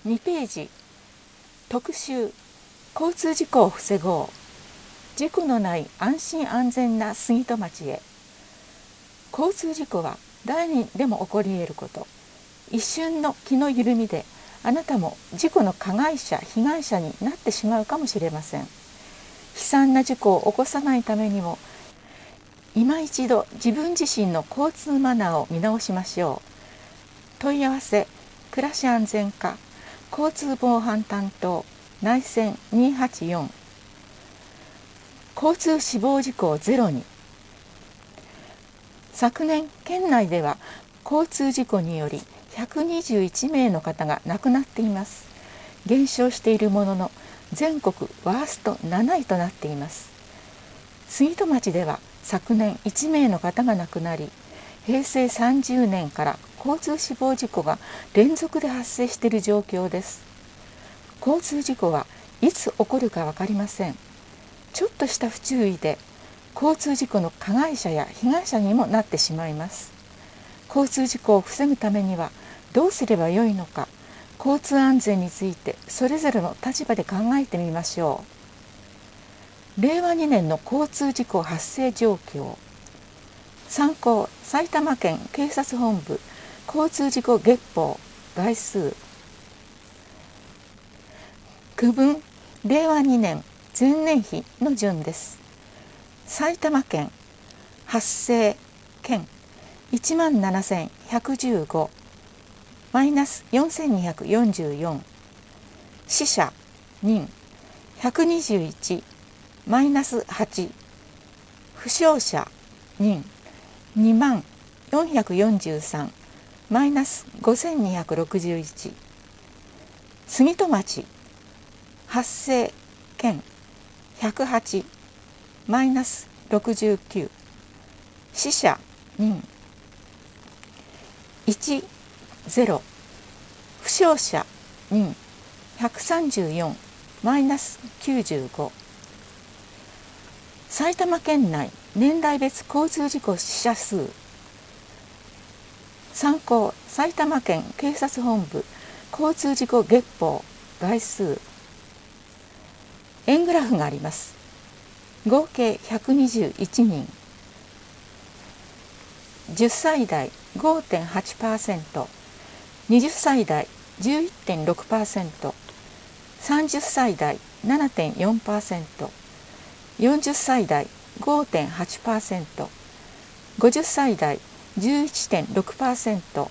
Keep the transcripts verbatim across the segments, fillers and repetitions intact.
にページ特集交通事故を防ごう、事故のない安心安全な杉戸町へ。交通事故は誰にでも起こり得ること。一瞬の気の緩みであなたも事故の加害者被害者になってしまうかもしれません。悲惨な事故を起こさないためにも今一度自分自身の交通マナーを見直しましょう。問い合わせ暮らし安全課交通防犯担当内線にはちよん。交通死亡事故をゼロに。昨年県内では交通事故によりひゃくにじゅういちめいの方が亡くなっています。減少しているものの全国ワーストなないとなっています。杉戸町では昨年いちめいの方が亡くなり、へいせいさんじゅうねんから交通死亡事故が連続で発生している状況です。交通事故はいつ起こるか分かりません。ちょっとした不注意で交通事故の加害者や被害者にもなってしまいます。交通事故を防ぐためにはどうすればよいのか、交通安全についてそれぞれの立場で考えてみましょう。れいわにねんの交通事故発生状況。参考埼玉県警察本部交通事故月報概数。区分れいわにねん前年比の順です。埼玉県発生件いちまんななせんひゃくじゅうごマイナスよんせんにひゃくよんじゅうよん。死者人ひゃくにじゅういちマイナスはち。負傷者人にまんよんひゃくよんじゅうさんマイナスごせんにひゃくろくじゅういち。杉戸町発生件ひゃくはちマイナスろくじゅうきゅう。死者人いちゼロ。負傷者人ひゃくさんじゅうよんマイナスきゅうじゅうご。埼玉県内年代別交通事故死者数。参考埼玉県警察本部交通事故月報概数。円グラフがあります。合計ひゃくにじゅういちにん。じゅっさい代 ごてんはちパーセント、はたち代 じゅういってんろくパーセント、さんじゅっさい代 ななてんよんパーセント、よんじゅっさい代 ごてんはちパーセント、ごじゅっさい代 じゅういちてんろくパーセント、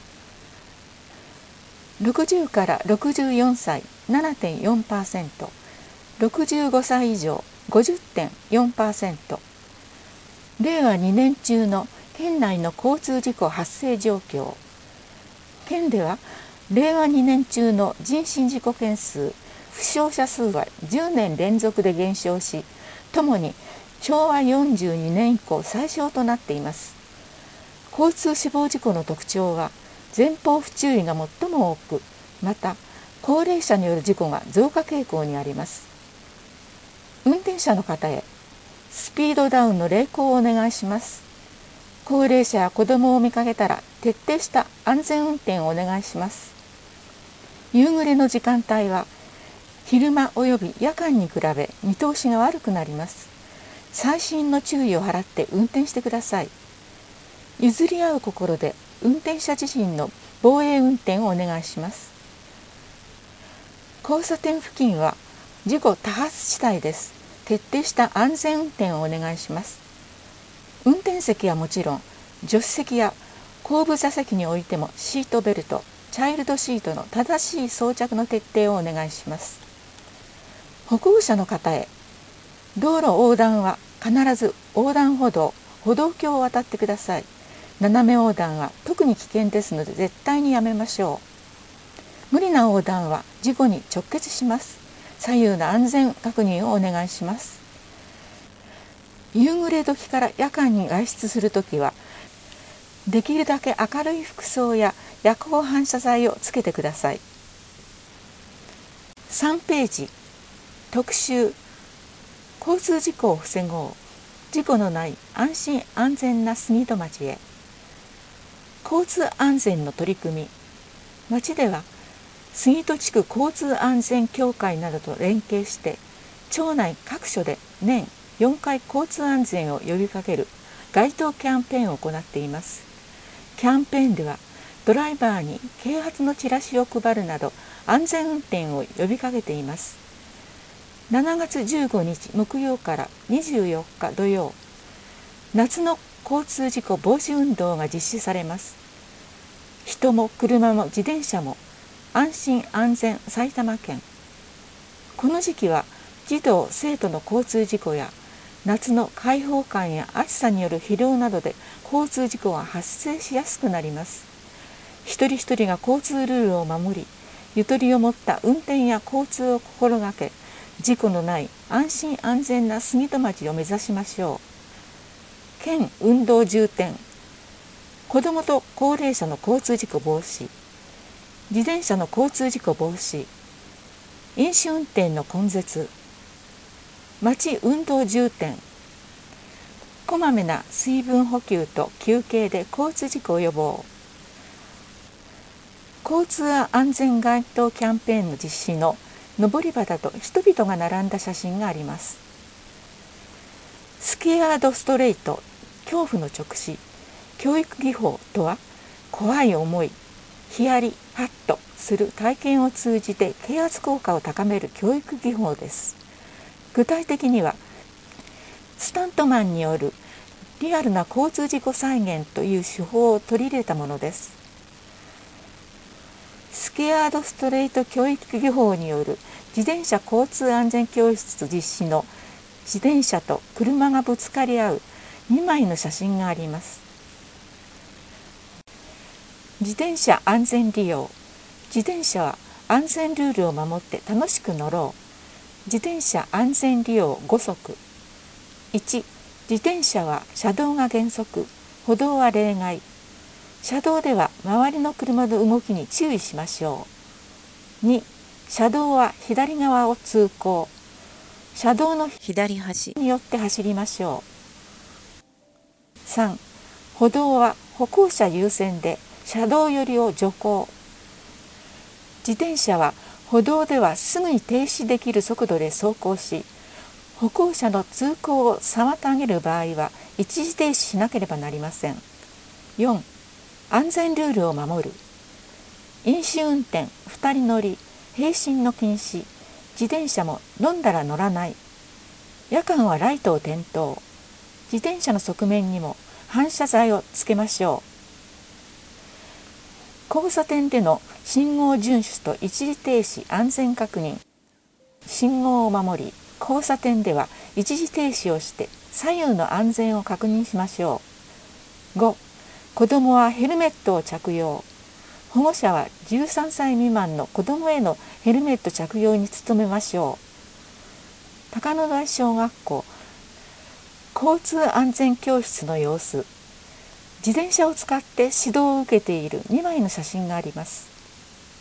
ろくじゅうからろくじゅうよんさい ななてんよんパーセント、ろくじゅうごさい以上 ごじゅってんよんパーセント。れいわにねん中の県内の交通事故発生状況。県ではれいわにねん中の人身事故件数、負傷者数はじゅうねん連続で減少し、ともにしょうわよんじゅうにねん以降最小となっています。交通死亡事故の特徴は前方不注意が最も多く、また高齢者による事故が増加傾向にあります。運転者の方へスピードダウンの励行をお願いします。高齢者や子どもを見かけたら徹底した安全運転をお願いします。夕暮れの時間帯は昼間および夜間に比べ見通しが悪くなります。細心の注意を払って運転してください。譲り合う心で運転者自身の防衛運転をお願いします。交差点付近は事故多発地帯です。徹底した安全運転をお願いします。運転席はもちろん、助手席や後部座席においてもシートベルト、チャイルドシートの正しい装着の徹底をお願いします。歩行者の方へ、道路横断は必ず横断歩道、歩道橋を渡ってください。斜め横断は特に危険ですので絶対にやめましょう。無理な横断は事故に直結します。左右の安全確認をお願いします。夕暮れ時から夜間に外出するときは、できるだけ明るい服装や夜光反射材をつけてください。さんページ特集交通事故を防ごう、事故のない安心安全な杉戸町へ。交通安全の取り組み。町では杉戸地区交通安全協会などと連携して町内各所で年よんかい交通安全を呼びかける街頭キャンペーンを行っています。キャンペーンではドライバーに啓発のチラシを配るなど安全運転を呼びかけています。しちがつじゅうごにち木曜からにじゅうよっか土曜、夏の交通事故防止運動が実施されます。人も車も自転車も安心安全埼玉県。この時期は児童生徒の交通事故や夏の開放感や暑さによる疲労などで交通事故が発生しやすくなります。一人一人が交通ルールを守り、ゆとりを持った運転や交通を心がけ、事故のない安心安全な杉戸町を目指しましょう。県運動重点、子どもと高齢者の交通事故防止、自転車の交通事故防止、飲酒運転の根絶、町運動重点、こまめな水分補給と休憩で交通事故予防。交通安全街頭キャンペーンの実施の上り旗と人々が並んだ写真があります。スケアードストレート、恐怖の直視。教育技法とは、怖い思い、ヒヤリハッとする体験を通じて啓発効果を高める教育技法です。具体的には、スタントマンによるリアルな交通事故再現という手法を取り入れたものです。スケアードストレート教育技法による自転車交通安全教室実施の自転車と車がぶつかり合うにまいの写真があります。自転車安全利用。自転車は安全ルールを守って楽しく乗ろう。自転車安全利用ごそく。いち、自転車は車道が原則、歩道は例外。車道では周りの車の動きに注意しましょう。に、車道は左側を通行。車道の左端によって走りましょう。さん、歩道は歩行者優先で車道寄りを徐行。自転車は歩道ではすぐに停止できる速度で走行し、歩行者の通行を妨げる場合は一時停止しなければなりません。よん、安全ルールを守る。飲酒運転、二人乗り、並進の禁止。自転車も飲んだら乗らない。夜間はライトを点灯。自転車の側面にも反射材をつけましょう。交差点での信号遵守と一時停止安全確認。信号を守り、交差点では一時停止をして左右の安全を確認しましょう。ご、子どもはヘルメットを着用。保護者はじゅうさんさい未満の子どもへのヘルメット着用に努めましょう。高野台小学校交通安全教室の様子。自転車を使って指導を受けているにまいの写真があります。